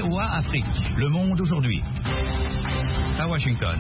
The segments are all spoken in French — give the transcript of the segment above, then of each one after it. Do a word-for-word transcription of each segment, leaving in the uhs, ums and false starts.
V O A Afrique, Le Monde aujourd'hui. À Washington.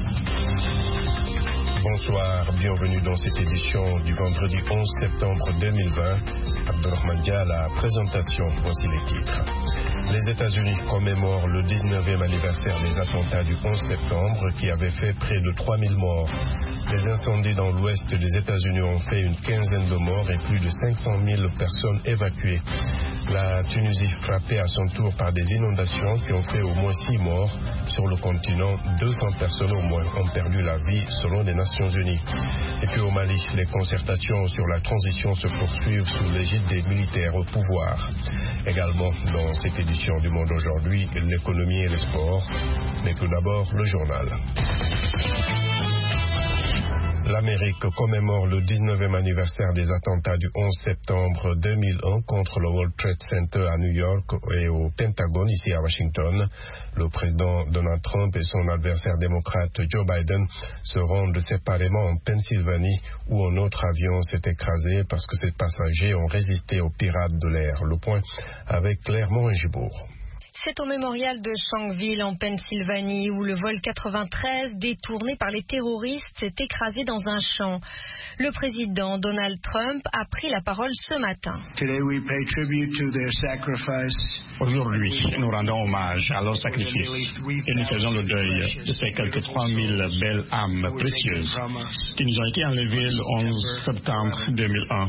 Bonsoir, bienvenue dans cette édition du vendredi onze septembre deux mille vingt. Abdelrahman Dia à la présentation, voici les titres. Les États-Unis commémorent le dix-neuvième anniversaire des attentats du onze septembre qui avaient fait près de trois mille morts. Les incendies dans l'ouest des États-Unis ont fait une quinzaine de morts et plus de cinq cent mille personnes évacuées. La Tunisie frappée à son tour par des inondations qui ont fait au moins six morts. Sur le continent, deux cents personnes au moins ont perdu la vie selon les Nations Unies. Et puis au Mali, les concertations sur la transition se poursuivent sous l'égide des militaires au pouvoir. Également dans cette édition du Monde aujourd'hui, l'économie et le sport. Mais tout d'abord, le journal. L'Amérique commémore le dix-neuvième anniversaire des attentats du onze septembre deux mille un contre le World Trade Center à New York et au Pentagone, ici à Washington. Le président Donald Trump et son adversaire démocrate Joe Biden se rendent séparément en Pennsylvanie où un autre avion s'est écrasé parce que ses passagers ont résisté aux pirates de l'air. Le point avec Claire Morin-Gibourg. C'est au mémorial de Shanksville en Pennsylvanie où le vol quatre-vingt-treize détourné par les terroristes s'est écrasé dans un champ. Le président Donald Trump a pris la parole ce matin. Aujourd'hui, nous rendons hommage à leur sacrifice et nous faisons le deuil de ces quelques trois mille belles âmes précieuses qui nous ont été enlevées le onze septembre deux mille un.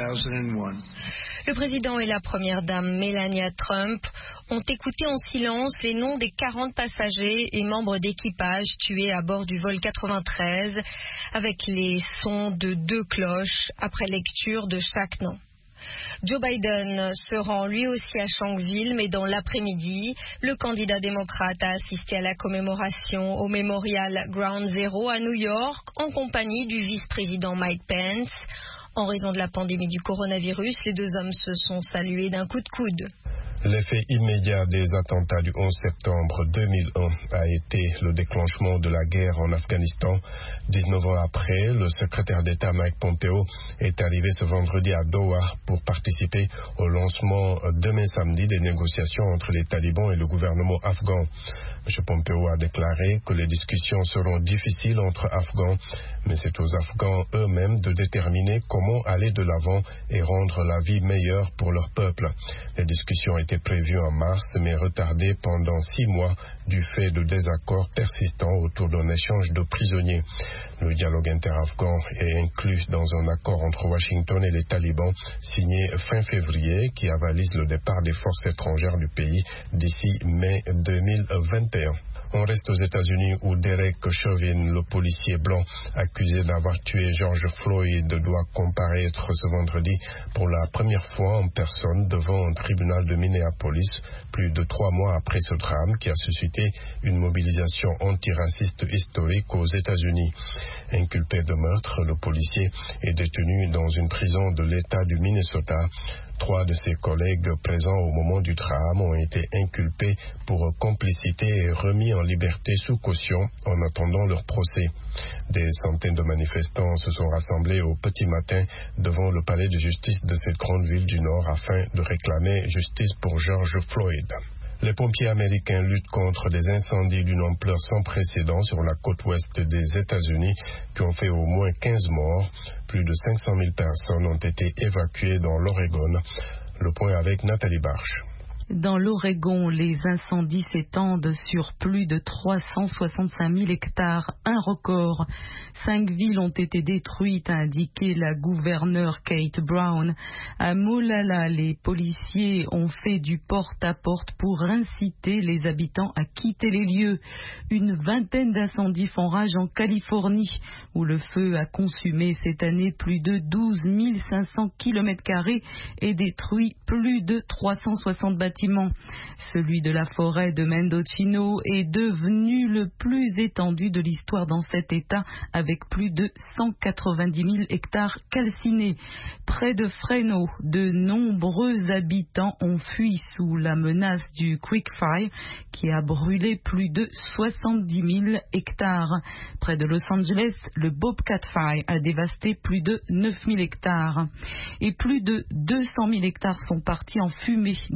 Le président et la première dame Melania Trump ont écouté en silence les noms des quarante passagers et membres d'équipage tués à bord du vol quatre-vingt-treize avec les sons de deux cloches après lecture de chaque nom. Joe Biden se rend lui aussi à Shanksville, mais dans l'après-midi, le candidat démocrate a assisté à la commémoration au Memorial Ground Zero à New York en compagnie du vice-président Mike Pence. En raison de la pandémie du coronavirus, les deux hommes se sont salués d'un coup de coude. L'effet immédiat des attentats du onze septembre deux mille un a été le déclenchement de la guerre en Afghanistan. dix-neuf ans après, le secrétaire d'État Mike Pompeo est arrivé ce vendredi à Doha pour participer au lancement demain samedi des négociations entre les talibans et le gouvernement afghan. M. Pompeo a déclaré que les discussions seront difficiles entre Afghans, mais c'est aux Afghans eux-mêmes de déterminer comment aller de l'avant et rendre la vie meilleure pour leur peuple. Les discussions étaient prévues en mars, mais retardées pendant six mois du fait de désaccords persistants autour d'un échange de prisonniers. Le dialogue inter-afghan est inclus dans un accord entre Washington et les talibans signé fin février qui avalise le départ des forces étrangères du pays d'ici mai deux mille vingt et un. On reste aux États-Unis où Derek Chauvin, le policier blanc accusé d'avoir tué George Floyd, doit comparaître ce vendredi pour la première fois en personne devant un tribunal de Minneapolis, plus de trois mois après ce drame qui a suscité une mobilisation antiraciste historique aux États-Unis. Inculpé de meurtre, le policier est détenu dans une prison de l'État du Minnesota. Trois de ses collègues présents au moment du drame ont été inculpés pour complicité et remis en liberté sous caution en attendant leur procès. Des centaines de manifestants se sont rassemblés au petit matin devant le palais de justice de cette grande ville du Nord afin de réclamer justice pour George Floyd. Les pompiers américains luttent contre des incendies d'une ampleur sans précédent sur la côte ouest des États-Unis qui ont fait au moins quinze morts. Plus de cinq cent mille personnes ont été évacuées dans l'Oregon. Le point avec Nathalie Barche. Dans l'Oregon, les incendies s'étendent sur plus de trois cent soixante-cinq mille hectares, un record. Cinq villes ont été détruites, a indiqué la gouverneure Kate Brown. À Molalla, les policiers ont fait du porte-à-porte pour inciter les habitants à quitter les lieux. Une vingtaine d'incendies font rage en Californie, où le feu a consumé cette année plus de douze mille cinq cents kilomètres carrés et détruit plus de trois cent soixante bâtiments. Celui de la forêt de Mendocino est devenu le plus étendu de l'histoire dans cet État, avec plus de cent quatre-vingt-dix mille hectares calcinés. Près de Fresno, de nombreux habitants ont fui sous la menace du Quick Fire, qui a brûlé plus de soixante-dix mille hectares. Près de Los Angeles, le Bobcat Fire a dévasté plus de neuf mille hectares. Et plus de deux cent mille hectares sont partis en fumée dans l'État de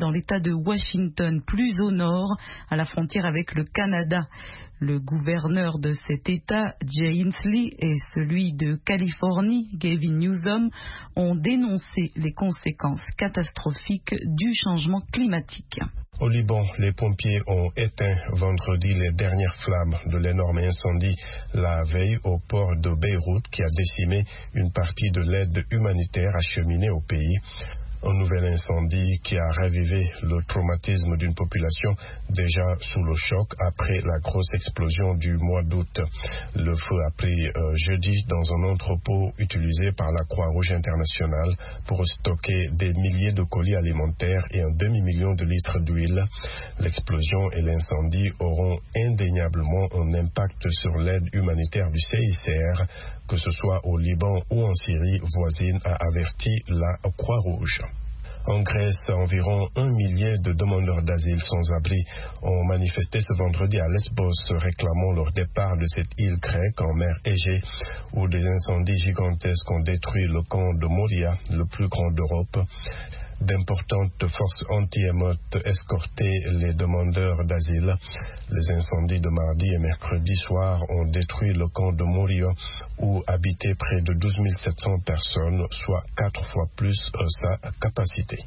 de Washington, plus au nord, à la frontière avec le Canada. Le gouverneur de cet État, Jay Inslee, et celui de Californie, Gavin Newsom, ont dénoncé les conséquences catastrophiques du changement climatique. Au Liban, les pompiers ont éteint vendredi les dernières flammes de l'énorme incendie la veille au port de Beyrouth qui a décimé une partie de l'aide humanitaire acheminée au pays. Un nouvel incendie qui a ravivé le traumatisme d'une population déjà sous le choc après la grosse explosion du mois d'août. Le feu a pris euh, jeudi dans un entrepôt utilisé par la Croix-Rouge internationale pour stocker des milliers de colis alimentaires et un demi-million de litres d'huile. L'explosion et l'incendie auront indéniablement un impact sur l'aide humanitaire du C I C R, que ce soit au Liban ou en Syrie voisine, a averti la Croix-Rouge. En Grèce, environ un millier de demandeurs d'asile sans abri ont manifesté ce vendredi à Lesbos réclamant leur départ de cette île grecque en mer Égée où des incendies gigantesques ont détruit le camp de Moria, le plus grand d'Europe. D'importantes forces anti-émeutes escortaient les demandeurs d'asile. Les incendies de mardi et mercredi soir ont détruit le camp de Moria où habitaient près de douze mille sept cents personnes, soit quatre fois plus sa capacité.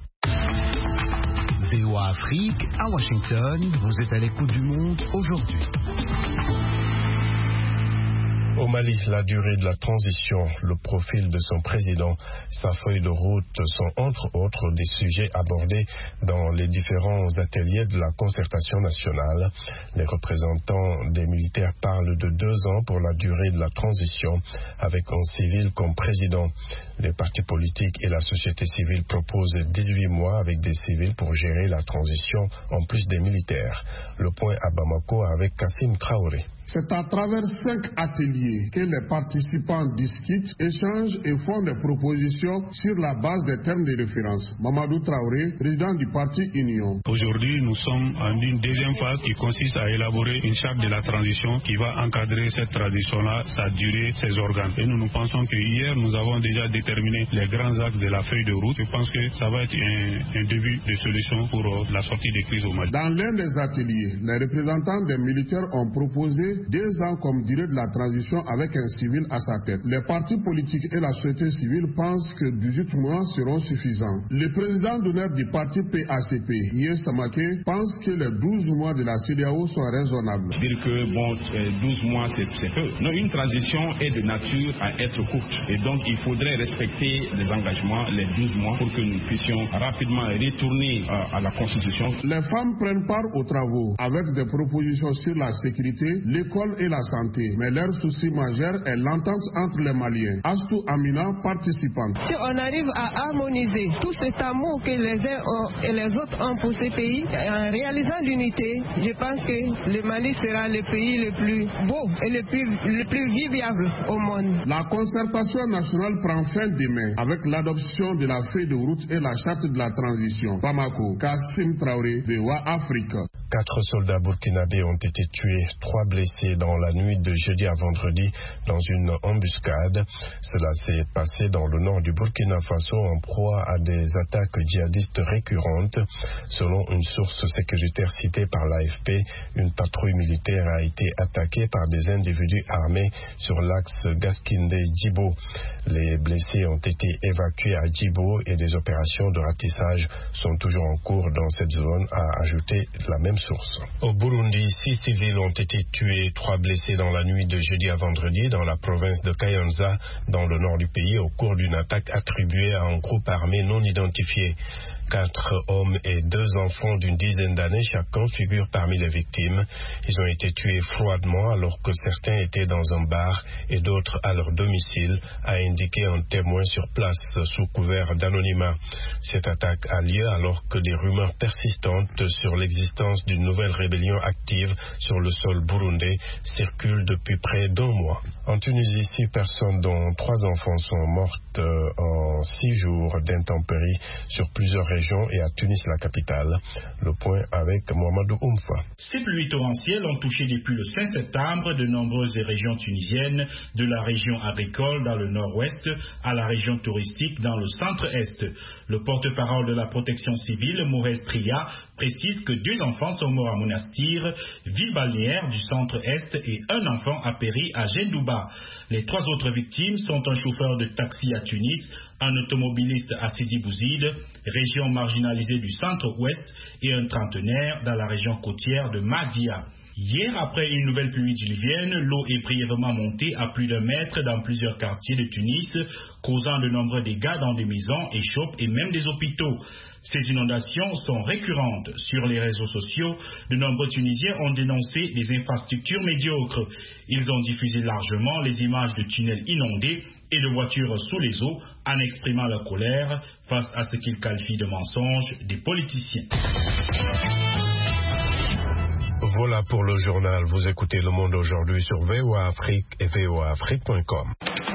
V O A Afrique, à Washington, vous êtes à l'écoute du monde aujourd'hui. Au Mali, la durée de la transition, le profil de son président, sa feuille de route sont entre autres des sujets abordés dans les différents ateliers de la concertation nationale. Les représentants des militaires parlent de deux ans pour la durée de la transition avec un civil comme président. Les partis politiques et la société civile proposent dix-huit mois avec des civils pour gérer la transition en plus des militaires. Le point à Bamako avec Kassim Traoré. C'est à travers cinq ateliers que les participants discutent, échangent et font des propositions sur la base des termes de référence. Mamadou Traoré, président du parti Union. Aujourd'hui, nous sommes en une deuxième phase qui consiste à élaborer une charte de la transition qui va encadrer cette transition-là, sa durée, ses organes. Et nous nous pensons que hier, nous avons déjà déterminé les grands axes de la feuille de route. Je pense que ça va être un, un début de solution pour la sortie des crises au Mali. Dans l'un des ateliers, les représentants des militaires ont proposé deux ans comme durée de la transition avec un civil à sa tête. Les partis politiques et la société civile pensent que dix-huit mois seront suffisants. Le président d'honneur du parti P A C P, Yé Samake, pense que les douze mois de la C E D E A O sont raisonnables. Dire que bon, douze mois c'est peu. Non, une transition est de nature à être courte. Et donc il faudrait respecter les engagements, les douze mois, pour que nous puissions rapidement retourner à, à la Constitution. Les femmes prennent part aux travaux avec des propositions sur la sécurité, l'école et la santé. Mais leur souci majeur est l'entente entre les Maliens. Astou Amina, participante. Si on arrive à harmoniser tout cet amour que les uns ont et les autres ont pour ces pays, en réalisant l'unité, je pense que le Mali sera le pays le plus beau et le plus, le plus viviable au monde. La concertation nationale prend fin demain avec l'adoption de la feuille de route et la charte de la transition. Bamako, Kassim Traoré, V O A Afrique. Quatre soldats burkinabés ont été tués, trois blessés dans la nuit de jeudi à vendredi dans une embuscade. Cela s'est passé dans le nord du Burkina Faso en proie à des attaques djihadistes récurrentes. Selon une source sécuritaire citée par l'A F P, une patrouille militaire a été attaquée par des individus armés sur l'axe Gaskindé-Djibo. Les blessés ont été évacués à Djibo et des opérations de ratissage sont toujours en cours dans cette zone, a ajouté la même source. Au Burundi, six civils ont été tués, trois blessés dans la nuit de jeudi à vendredi dans la province de Kayanza, dans le nord du pays, au cours d'une attaque attribuée à un groupe armé non identifié. Quatre hommes et deux enfants d'une dizaine d'années chacun figurent parmi les victimes. Ils ont été tués froidement alors que certains étaient dans un bar et d'autres à leur domicile, a indiqué un témoin sur place sous couvert d'anonymat. Cette attaque a lieu alors que des rumeurs persistantes sur l'existence d'une nouvelle rébellion active sur le sol burundais circulent depuis près d'un mois. En Tunisie, six personnes dont trois enfants sont mortes euh, en six jours d'intempéries sur plusieurs régions région et à Tunis, la capitale. Le point avec Mohamedou Oumfa. Ces pluies torrentielles ont touché depuis le cinq septembre de nombreuses régions tunisiennes, de la région agricole dans le nord-ouest à la région touristique dans le centre-est. Le porte-parole de la protection civile, Maurez Tria, précise que deux enfants sont morts à Monastir, ville balnéaire du centre-est, et un enfant a péri à Gendouba. Les trois autres victimes sont un chauffeur de taxi à Tunis, un automobiliste à Sidi Bouzid, région marginalisée du centre-ouest, et un trentenaire dans la région côtière de Mahdia. Hier, après une nouvelle pluie diluvienne, l'eau est brièvement montée à plus d'un mètre dans plusieurs quartiers de Tunis, causant de nombreux dégâts dans des maisons, échoppes et même des hôpitaux. Ces inondations sont récurrentes. Sur les réseaux sociaux, de nombreux Tunisiens ont dénoncé des infrastructures médiocres. Ils ont diffusé largement les images de tunnels inondés et de voitures sous les eaux en exprimant leur colère face à ce qu'ils qualifient de mensonges des politiciens. Voilà pour le journal. Vous écoutez Le Monde aujourd'hui sur V O A Afrique et V O A Afrique point com.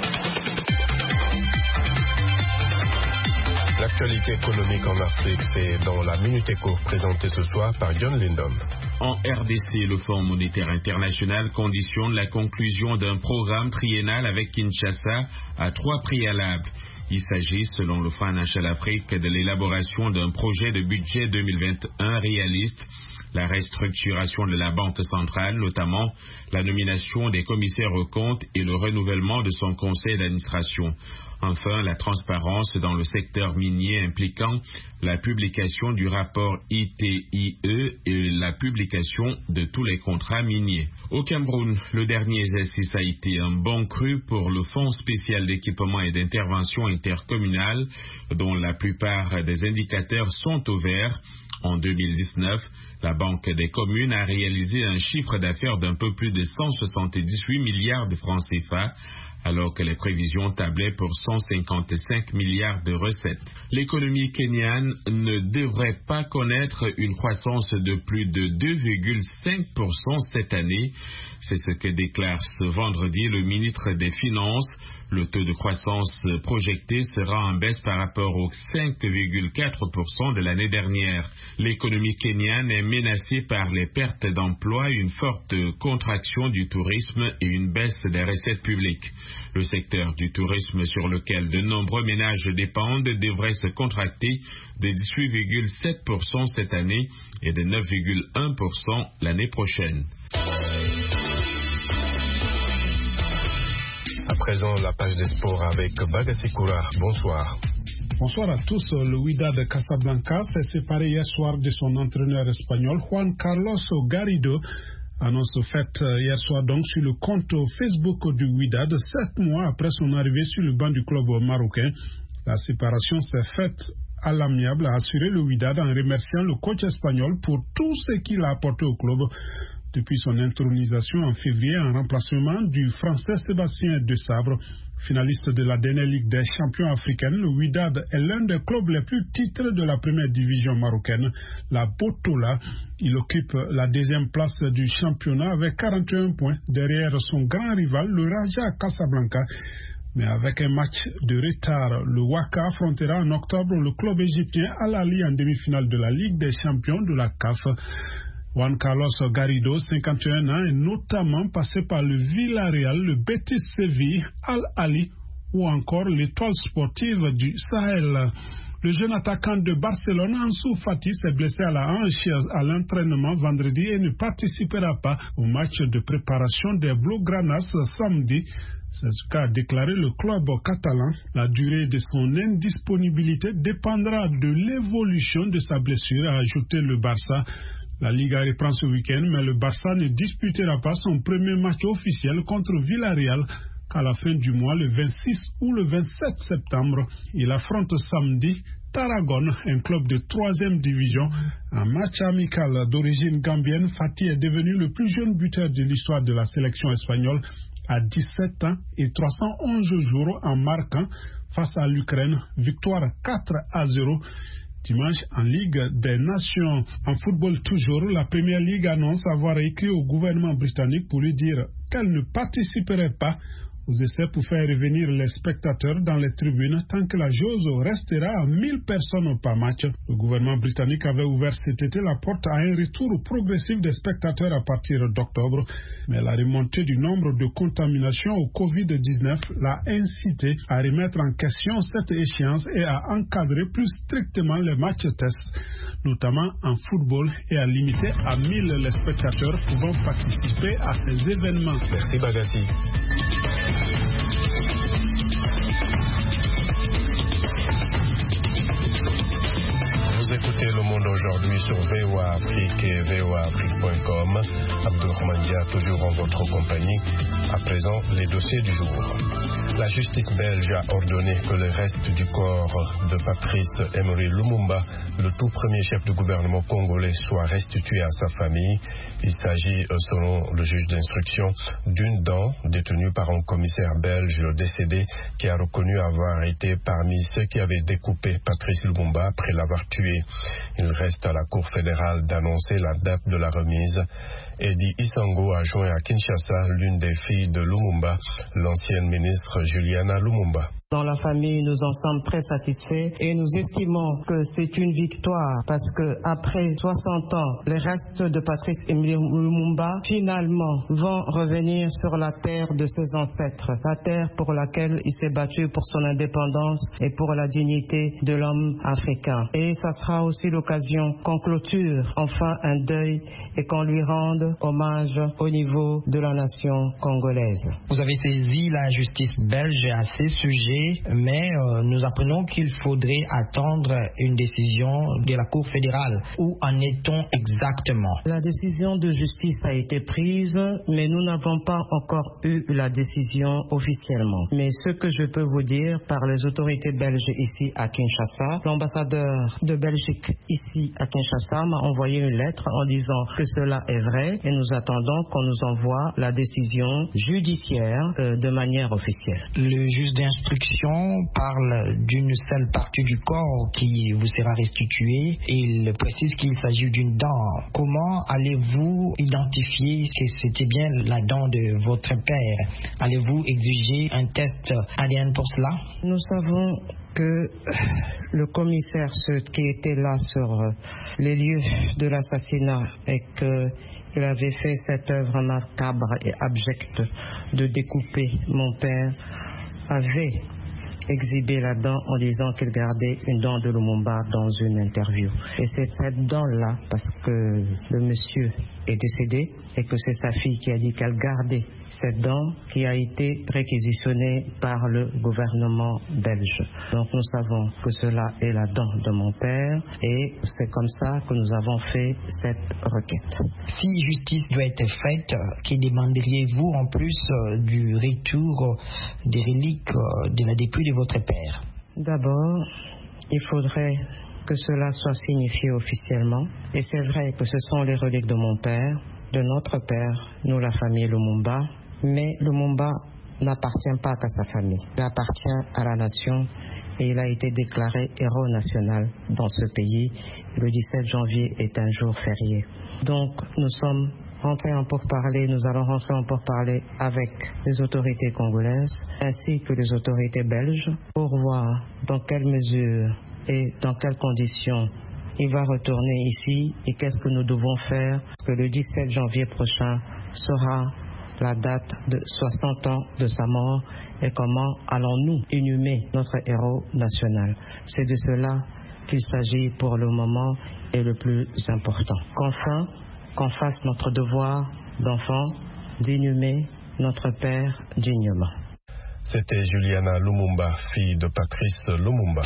L'actualité économique en Afrique, c'est dans la Minute Éco présentée ce soir par John Lindon. En R D C, le Fonds monétaire international conditionne la conclusion d'un programme triennal avec Kinshasa à trois préalables. Il s'agit, selon le Financial Afrique, de l'élaboration d'un projet de budget deux mille vingt et un réaliste, la restructuration de la Banque centrale, notamment la nomination des commissaires aux comptes et le renouvellement de son conseil d'administration. Enfin, la transparence dans le secteur minier impliquant la publication du rapport I T I E et la publication de tous les contrats miniers. Au Cameroun, le dernier exercice a été un bon cru pour le Fonds spécial d'équipement et d'intervention intercommunale, dont la plupart des indicateurs sont au vert. En deux mille dix-neuf, la Banque des communes a réalisé un chiffre d'affaires d'un peu plus de cent soixante-dix-huit milliards de francs C F A, alors que les prévisions tablaient pour cent cinquante-cinq milliards de recettes. L'économie kenyane ne devrait pas connaître une croissance de plus de deux virgule cinq pour cent cette année. C'est ce que déclare ce vendredi le ministre des Finances. Le taux de croissance projeté sera en baisse par rapport aux cinq virgule quatre pour cent de l'année dernière. L'économie kenyane est menacée par les pertes d'emplois, une forte contraction du tourisme et une baisse des recettes publiques. Le secteur du tourisme, sur lequel de nombreux ménages dépendent, devrait se contracter de dix-huit virgule sept pour cent cette année et de neuf virgule un pour cent l'année prochaine. À présent, la page des sports avec Bagassi Koura. Bonsoir. Bonsoir à tous. Le Wydad de Casablanca s'est séparé hier soir de son entraîneur espagnol Juan Carlos Garrido. Annonce faite hier soir donc sur le compte Facebook du Wydad, sept mois après son arrivée sur le banc du club marocain. La séparation s'est faite à l'amiable, a assuré le Wydad en remerciant le coach espagnol pour tout ce qu'il a apporté au club depuis son intronisation en février en remplacement du français Sébastien Desabre. Finaliste de la dernière Ligue des champions africaine, le Wydad est l'un des clubs les plus titrés de la première division marocaine, la Botola. Il occupe la deuxième place du championnat avec quarante et un points derrière son grand rival, le Raja Casablanca. Mais avec un match de retard, le Waka affrontera en octobre le club égyptien Al Ahly en demi-finale de la Ligue des champions de la C A F. Juan Carlos Garrido, cinquante et un ans, est notamment passé par le Villarreal, le Betis Séville, Al Ahly ou encore l'étoile sportive du Sahel. Le jeune attaquant de Barcelone, Ansu Fati, s'est blessé à la hanche à l'entraînement vendredi et ne participera pas au match de préparation des Blaugranas samedi. C'est ce qu'a déclaré le club catalan. La durée de son indisponibilité dépendra de l'évolution de sa blessure, a ajouté le Barça. La Liga reprend ce week-end, mais le Barça ne disputera pas son premier match officiel contre Villarreal qu'à la fin du mois, le vingt-six ou le vingt-sept septembre. Il affronte samedi Tarragone, un club de troisième division. Un match amical d'origine gambienne, Fati est devenu le plus jeune buteur de l'histoire de la sélection espagnole à dix-sept ans et trois cent onze jours en marquant face à l'Ukraine. Victoire quatre à zéro. Dimanche, en Ligue des Nations, en football toujours, la Première Ligue annonce avoir écrit au gouvernement britannique pour lui dire qu'elle ne participerait pas aux essais pour faire revenir les spectateurs dans les tribunes tant que la jauge restera à mille personnes par match. Le gouvernement britannique avait ouvert cet été la porte à un retour progressif des spectateurs à partir d'octobre, mais la remontée du nombre de contaminations au covid dix-neuf l'a incité à remettre en question cette échéance et à encadrer plus strictement les matchs tests, notamment en football, et à limiter à mille les spectateurs pouvant participer à ces événements. Merci Bagassi. Vous écoutez Le Monde aujourd'hui sur V O A Afrique et V O A Afrique point com. Abdourahmane Dia, toujours en votre compagnie. À présent, les dossiers du jour. La justice belge a ordonné que le reste du corps de Patrice Emery Lumumba, le tout premier chef de gouvernement congolais, soit restitué à sa famille. Il s'agit, selon le juge d'instruction, d'une dent détenue par un commissaire belge décédé qui a reconnu avoir été parmi ceux qui avaient découpé Patrice Lumumba après l'avoir tué. Il reste à la Cour fédérale d'annoncer la date de la remise. Eddie Isango a joint à Kinshasa l'une des filles de Lumumba, l'ancienne ministre Juliana Lumumba. Dans la famille, nous en sommes très satisfaits et nous estimons que c'est une victoire parce que après soixante ans, les restes de Patrice Emery Lumumba finalement vont revenir sur la terre de ses ancêtres, la terre pour laquelle il s'est battu pour son indépendance et pour la dignité de l'homme africain. Et ça sera aussi l'occasion qu'on clôture enfin un deuil et qu'on lui rende hommage au niveau de la nation congolaise. Vous avez saisi la justice belge à ces sujets, mais euh, nous apprenons qu'il faudrait attendre une décision de la Cour fédérale. Où en est-on exactement? La décision de justice a été prise, mais nous n'avons pas encore eu la décision officiellement. Mais ce que je peux vous dire par les autorités belges ici à Kinshasa, l'ambassadeur de Belgique ici à Kinshasa m'a envoyé une lettre en disant que cela est vrai et nous attendons qu'on nous envoie la décision judiciaire euh, de manière officielle. Le juge d'instruction parle d'une seule partie du corps qui vous sera restituée. Il précise qu'il s'agit d'une dent. Comment allez-vous identifier si c'était bien la dent de votre père? Allez-vous exiger un test A D N pour cela? Nous savons que le commissaire qui était là sur les lieux de l'assassinat et qu'il avait fait cette œuvre macabre et abjecte de découper mon père avait exhibé la dent en disant qu'il gardait une dent de Lumumba dans une interview. Et c'est cette dent-là, parce que le monsieur est décédé et que c'est sa fille qui a dit qu'elle gardait cette dent, qui a été réquisitionnée par le gouvernement belge. Donc nous savons que cela est la dent de mon père et c'est comme ça que nous avons fait cette requête. Si justice doit être faite, que demanderiez-vous en plus euh, du retour des reliques euh, de la dépouille de votre père? D'abord, il faudrait que cela soit signifié officiellement. Et c'est vrai que ce sont les reliques de mon père, de notre père, nous la famille Lumumba. Mais Lumumba n'appartient pas qu'à sa famille. Il appartient à la nation et il a été déclaré héros national dans ce pays. Le dix-sept janvier est un jour férié. Donc nous sommes rentrer en pourparlers, nous allons rentrer en pourparlers avec les autorités congolaises ainsi que les autorités belges pour voir dans quelle mesure et dans quelles conditions il va retourner ici et qu'est-ce que nous devons faire, parce que le dix-sept janvier prochain sera la date de soixante ans de sa mort et comment allons-nous inhumer notre héros national. C'est de cela qu'il s'agit pour le moment et le plus important. Qu'enfin, qu'on fasse notre devoir d'enfant d'inhumer notre père dignement. C'était Juliana Lumumba, fille de Patrice Lumumba.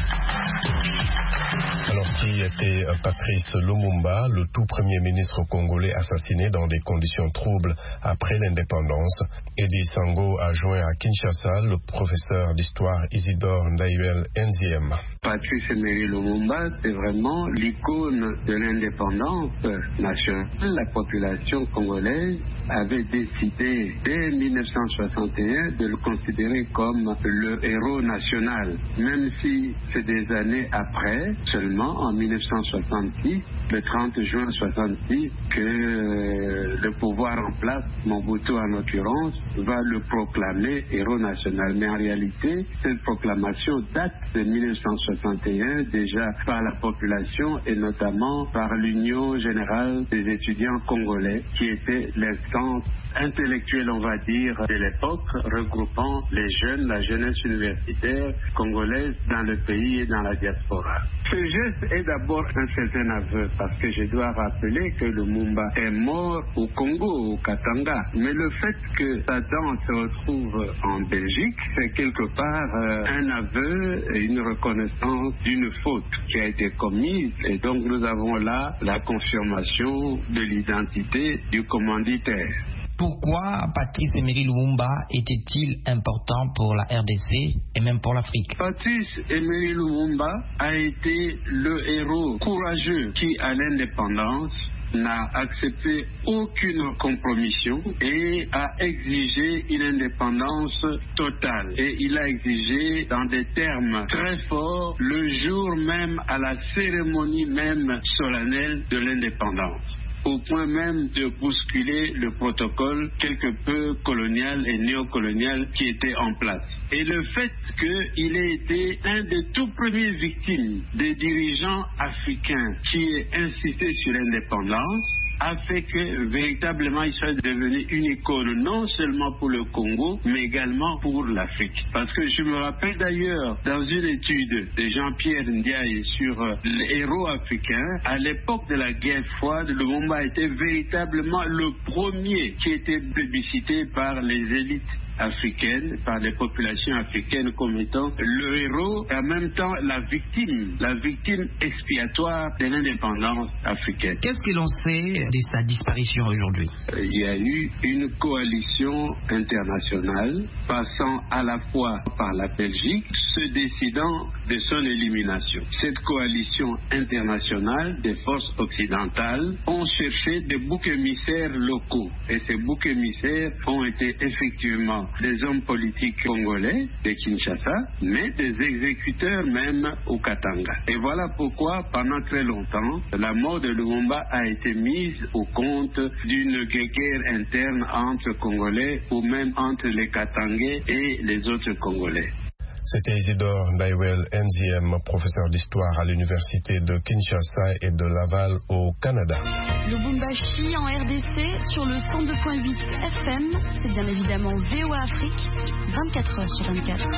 Alors, qui était Patrice Lumumba, le tout premier ministre congolais assassiné dans des conditions troubles après l'indépendance? Eddie Sango a joint à Kinshasa le professeur d'histoire Isidore Ndayuel Nziem. Patrice Emery Lumumba, c'est vraiment l'icône de l'indépendance nationale. La population congolaise avait décidé dès mille neuf cent soixante et un de le considérer comme le héros national, même si c'est des années après, seulement en mille neuf cent soixante-six, le trente juin soixante-six, que euh, le pouvoir en place, Mobutu en l'occurrence, va le proclamer héros national. Mais en réalité, cette proclamation date de mille neuf cent soixante et un, déjà par la population et notamment par l'Union générale des étudiants congolais, qui était l'instance intellectuelle, on va dire, de l'époque, regroupant les jeunes, la jeunesse universitaire congolaise dans le pays et dans la diaspora. Ce geste est d'abord un certain aveu, parce que je dois rappeler que Lumumba est mort au Congo, au Katanga. Mais le fait que sa danse se retrouve en Belgique, c'est quelque part euh, un aveu et une reconnaissance d'une faute qui a été commise. Et donc nous avons là la confirmation de l'identité du commanditaire. Pourquoi Patrice Emery Lumumba était-il important pour la R D C et même pour l'Afrique? Patrice Emery Lumumba a été le héros courageux qui, à l'indépendance, n'a accepté aucune compromission et a exigé une indépendance totale. Et il a exigé dans des termes très forts le jour même, à la cérémonie même solennelle de l'indépendance, au point même de bousculer le protocole quelque peu colonial et néocolonial qui était en place. Et le fait qu'il ait été un des tout premiers victimes des dirigeants africains qui aient insisté sur l'indépendance a fait que véritablement il soit devenu une icône, non seulement pour le Congo, mais également pour l'Afrique. Parce que je me rappelle d'ailleurs, dans une étude de Jean-Pierre Ndiaye sur les héros africains, à l'époque de la guerre froide, Lumumba était véritablement le premier qui était plébiscité par les élites africaine, par les populations africaines comme étant le héros et en même temps la victime, la victime expiatoire de l'indépendance africaine. Qu'est-ce que l'on sait de sa disparition aujourd'hui? Il y a eu une coalition internationale passant à la fois par la Belgique, se décidant de son élimination. Cette coalition internationale des forces occidentales ont cherché des boucs émissaires locaux et ces boucs émissaires ont été effectivement des hommes politiques congolais de Kinshasa, mais des exécuteurs même au Katanga. Et voilà pourquoi, pendant très longtemps, la mort de Lumumba a été mise au compte d'une guerre interne entre Congolais ou même entre les Katangais et les autres Congolais. C'était Isidore Ndaiwel Nziem, professeur d'histoire à l'université de Kinshasa et de Laval au Canada. Lubumbashi en R D C sur le cent deux point huit F M, c'est bien évidemment V O A Afrique, vingt-quatre heures sur vingt-quatre.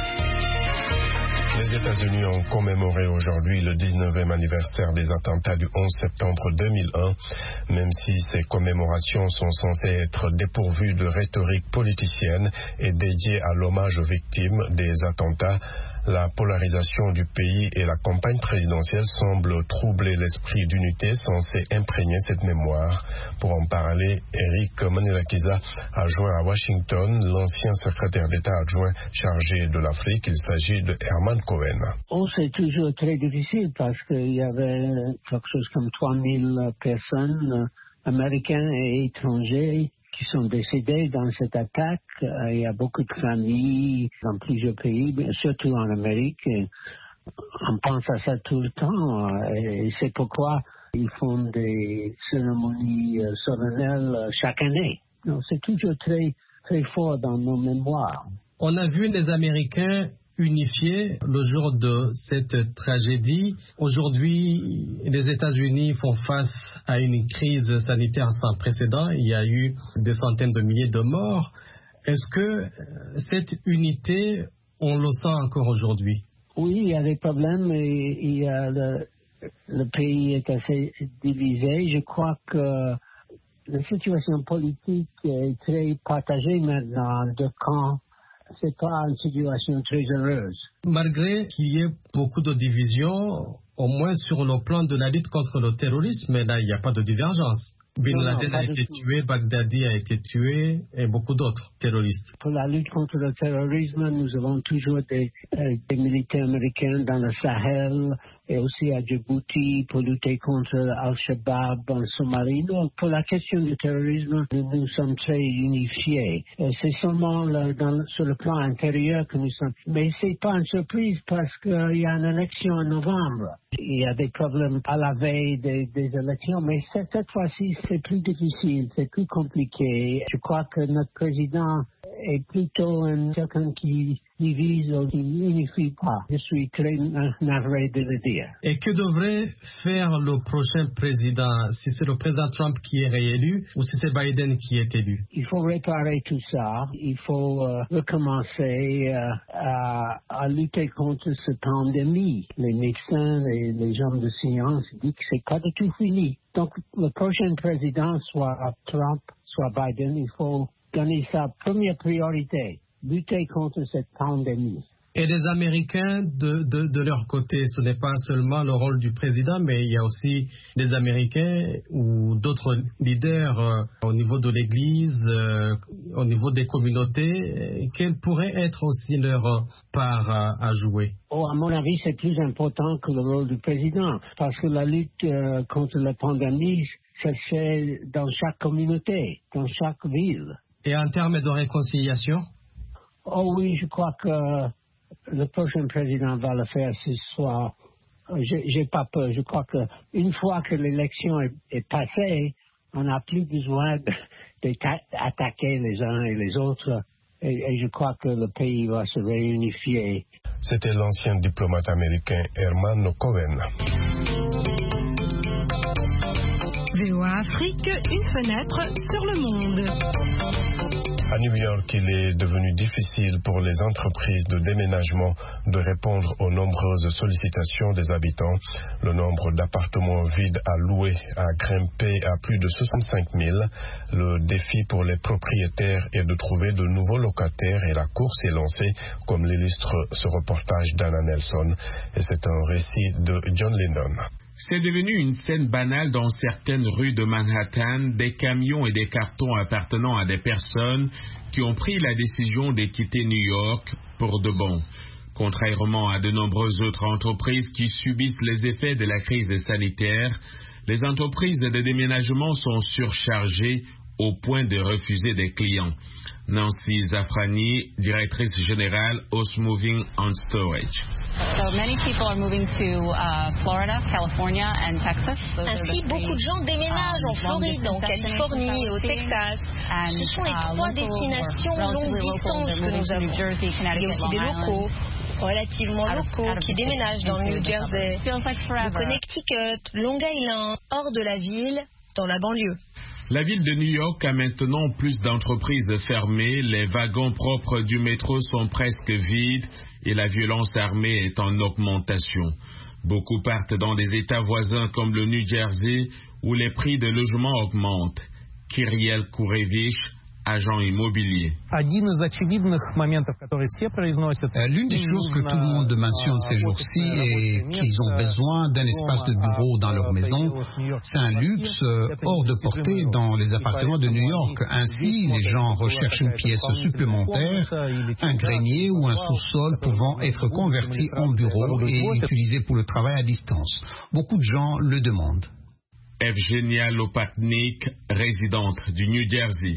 Les États-Unis ont commémoré aujourd'hui le dix-neuvième anniversaire des attentats du onze septembre deux mille un. Même si ces commémorations sont censées être dépourvues de rhétorique politicienne et dédiées à l'hommage aux victimes des attentats, la polarisation du pays et la campagne présidentielle semblent troubler l'esprit d'unité censé imprégner cette mémoire. Pour en parler, Eric Manirakiza a joint à Washington l'ancien secrétaire d'État adjoint chargé de l'Afrique. Il s'agit de Herman Cohen. Oh, c'est toujours très difficile parce qu'il y avait quelque chose comme trois mille personnes, américains et étrangers, qui sont décédés dans cette attaque. Il y a beaucoup de familles dans plusieurs pays, surtout en Amérique. On pense à ça tout le temps et c'est pourquoi ils font des cérémonies solennelles chaque année. Donc, c'est toujours très, très fort dans nos mémoires. On a vu les Américains unifiés le jour de cette tragédie. Aujourd'hui, les États-Unis font face à une crise sanitaire sans précédent. Il y a eu des centaines de milliers de morts. Est-ce que cette unité, on le sent encore aujourd'hui? Oui, il y a des problèmes et il y a le, le pays est assez divisé. Je crois que la situation politique est très partagée maintenant en deux camps. C'est pas une situation très heureuse. Malgré qu'il y ait beaucoup de divisions, au moins sur le plan de la lutte contre le terrorisme, là, il n'y a pas de divergence. Bin Non, Laden non, a pas été du tout. tué, Baghdadi a été tué et beaucoup d'autres terroristes. Pour la lutte contre le terrorisme, nous avons toujours des, euh, des militaires américains dans le Sahel et aussi à Djibouti pour lutter contre Al-Shabaab en Somalie. Donc, pour la question du terrorisme, nous, nous sommes très unifiés. Et c'est seulement le, dans, sur le plan intérieur que nous sommes. Mais c'est pas une surprise parce qu'il y a une élection en novembre. Il y a des problèmes à la veille des, des élections, mais cette, cette fois-ci, c'est plus difficile, c'est plus compliqué. Je crois que notre président est plutôt un, quelqu'un qui divise ou qui n'unifie pas. Je suis très navré de le dire. Et que devrait faire le prochain président, si c'est le président Trump qui est réélu ou si c'est Biden qui est élu? Il faut réparer tout ça. Il faut euh, recommencer euh, à, à lutter contre cette pandémie. Les médecins, les, les gens de science disent que c'est pas du tout fini. Donc, le prochain président, soit Trump, soit Biden, il faut donner sa première priorité, lutter contre cette pandémie. Et les Américains, de, de, de leur côté, ce n'est pas seulement le rôle du président, mais il y a aussi des Américains ou d'autres leaders euh, au niveau de l'Église, euh, au niveau des communautés. Quelle pourrait être aussi leur part à, à jouer? Oh, à mon avis, c'est plus important que le rôle du président, parce que la lutte euh, contre la pandémie, ça se fait dans chaque communauté, dans chaque ville. Et en termes de réconciliation? Oh oui, je crois que le prochain président va le faire ce soir. J'ai, j'ai pas peur. Je crois que une fois que l'élection est, est passée, on n'a plus besoin d'attaquer les uns et les autres. Et, et je crois que le pays va se réunifier. C'était l'ancien diplomate américain Herman Cohen. V O A Afrique, une fenêtre sur le monde. À New York, il est devenu difficile pour les entreprises de déménagement de répondre aux nombreuses sollicitations des habitants. Le nombre d'appartements vides à louer a grimpé à plus de soixante-cinq mille. Le défi pour les propriétaires est de trouver de nouveaux locataires et la course est lancée, comme l'illustre ce reportage d'Anna Nelson. Et c'est un récit de John Lindon. C'est devenu une scène banale dans certaines rues de Manhattan, des camions et des cartons appartenant à des personnes qui ont pris la décision de quitter New York pour de bon. Contrairement à de nombreuses autres entreprises qui subissent les effets de la crise sanitaire, les entreprises de déménagement sont surchargées au point de refuser des clients. Nancy Zafrani, directrice générale House Moving and Storage. So many people are moving to uh, Florida, California and Texas. Ainsi, beaucoup de gens déménagent en Floride, en Californie et au Texas. Ce sont les trois destinations longue distance que nous avons. Il y a aussi des locaux, relativement locaux, qui déménagent dans le New Jersey, le Connecticut, Long Island, hors de la ville, dans la banlieue. La ville de New York a maintenant plus d'entreprises fermées, les wagons propres du métro sont presque vides et la violence armée est en augmentation. Beaucoup partent dans des États voisins comme le New Jersey où les prix de logement augmentent. Kyriel Kourevich, agent immobilier. L'une des choses que tout le monde mentionne ces jours-ci est qu'ils ont besoin d'un espace de bureau dans leur maison. C'est un luxe hors de portée dans les appartements de New York. Ainsi, les gens recherchent une pièce supplémentaire, un grenier ou un sous-sol pouvant être converti en bureau et utilisé pour le travail à distance. Beaucoup de gens le demandent. Evgenia Lopatnik, résidente du New Jersey.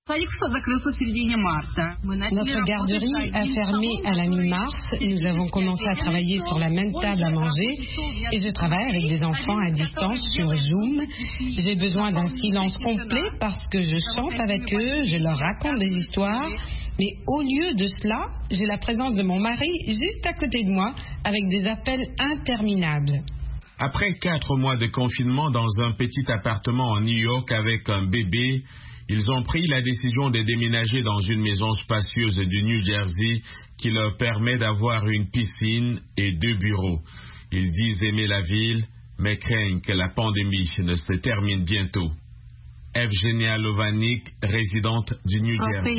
Notre garderie a fermé à la mi-mars. Nous avons commencé à travailler sur la même table à manger et je travaille avec des enfants à distance sur Zoom. J'ai besoin d'un silence complet parce que je chante avec eux, je leur raconte des histoires. Mais au lieu de cela, j'ai la présence de mon mari juste à côté de moi avec des appels interminables. Après quatre mois de confinement dans un petit appartement en New York avec un bébé, ils ont pris la décision de déménager dans une maison spacieuse du New Jersey qui leur permet d'avoir une piscine et deux bureaux. Ils disent aimer la ville, mais craignent que la pandémie ne se termine bientôt. Evgenia Lovanik, résidente du New Jersey.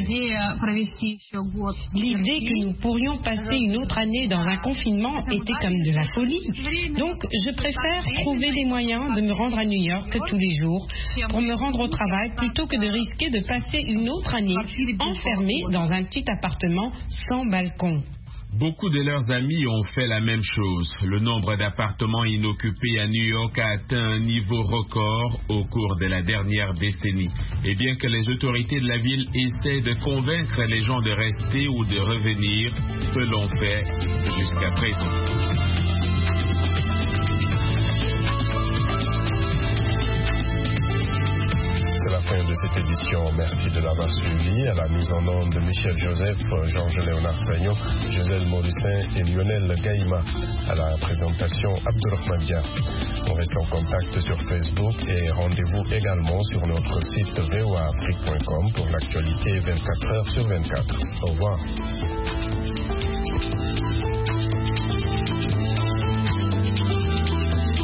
L'idée que nous pourrions passer une autre année dans un confinement était comme de la folie. Donc, je préfère trouver des moyens de me rendre à New York tous les jours pour me rendre au travail plutôt que de risquer de passer une autre année enfermée dans un petit appartement sans balcon. Beaucoup de leurs amis ont fait la même chose. Le nombre d'appartements inoccupés à New York a atteint un niveau record au cours de la dernière décennie. Et bien que les autorités de la ville essaient de convaincre les gens de rester ou de revenir, peu l'ont fait jusqu'à présent. C'est la fin de cette édition. Merci de l'avoir suivi. À la mise en onde de Michel Joseph, Georges-Léonard Sagnon, Joselle Morissin et Lionel Gaïma. À la présentation, Abdurrahman Dia. On reste en contact sur Facebook et rendez-vous également sur notre site v o a afrique point com pour l'actualité vingt-quatre heures sur vingt-quatre. Au revoir.